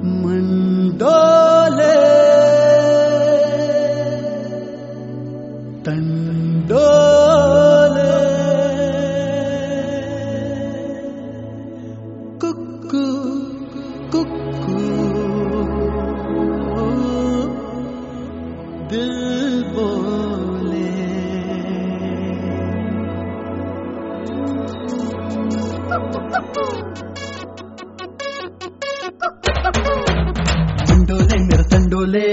मंडोले तंडोले कुक्कू कुक्कू दिल बोले। मंडोले मेरा तंडोले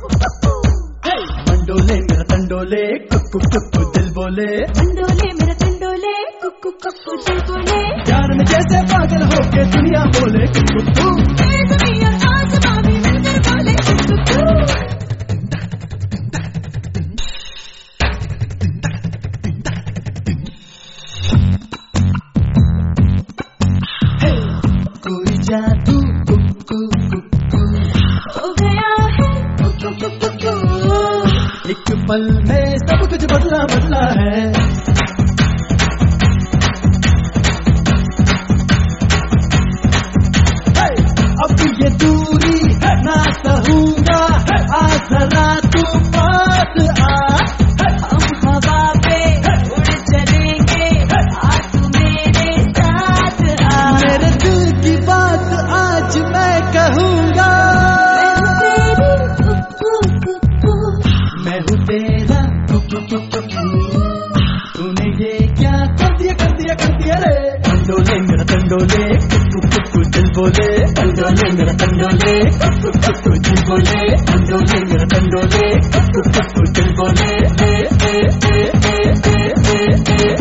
मंडोले मेरा तंडोले कुक्कू कुक्कू दिल बोले। मंडोले मेरा तंडोले कुक्कू कुक्कू दिल बोले। प्यार में जैसे पागल होके दुनिया बोले कुक्कू दुनिया आसमां भी मिलकर बोले कुक्कू। कोई जादू कुक्कू कुक्कू हो गया है कुक्कू कुक्कू। एक पल में सब कुछ बदला बदला है। अब ये दूरी ना सहूंगा आ जरा तू पास आ। हम हवा पे उड़ चलेंगे आ तू मेरे साथ आ। मेरे दिल की बात आज मैं कहूंगा। मैं हूँ तेरा कुक्कू कुक्कू। तूने ये क्या कर दिया रे। तंडोले मेरा तंडोले कुक्कू कुक्कू दिल बोले। तंडोले मेरा तंडोले कुक्कू कुक्कू दिल बोले। तंडोले मेरा तंडोले कुक्कू कुक्कू दिल बोले।